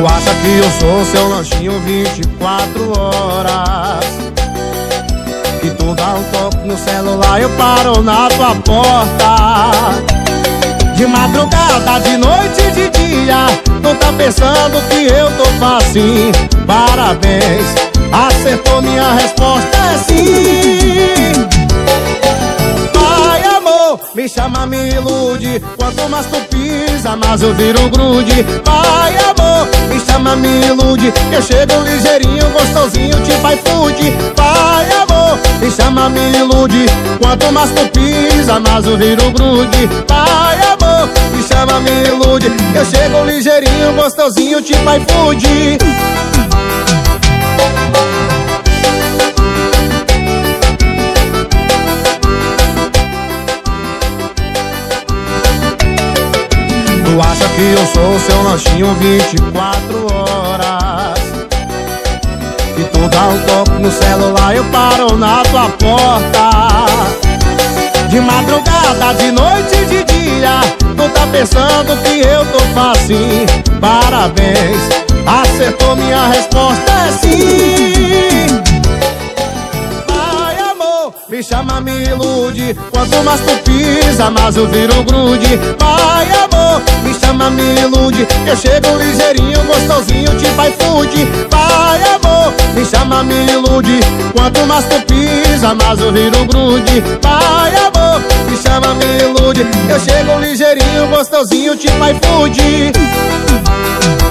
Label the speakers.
Speaker 1: Tu acha que eu sou seu lanchinho 24 horas? Que tu dá um toque no celular, eu paro na tua porta. De madrugada, de noite e de dia, tu tá pensando que eu tô facinho. Parabéns, acertou, minha resposta é sim. Vai, amor, me chama, me ilude. Quanto mais tu pisa, mais eu viro grude. Vai, amor, me chama, me ilude. Que eu chego ligeirinho, gostosinho, tipo iFood. Vai, amor, me chama, me ilude. Quanto mais tu pisa, mais eu viro grude. Vai, amor, me chama, me ilude. Que eu chego ligeirinho, gostosinho, tipo iFood. Tu acha que eu sou seu lanchinho 24 horas? Que tu dá um toque no celular, eu paro na tua porta. De madrugada, de noite e de dia, tu tá pensando que eu tô facinho. Parabéns, acertou, minha resposta é sim. Vai, amor, me chama, me ilude. Quanto mais tu pisa, mais eu viro grude. Vai, amor, me chama, me ilude. Eu chego ligeirinho, gostosinho, tipo iFood. Vai, amor, me chama, me ilude. Quanto mais tu pisa, mais eu viro grude. Vai, amor, me chama, me ilude. Eu chego ligeirinho, gostosinho, tipo iFood.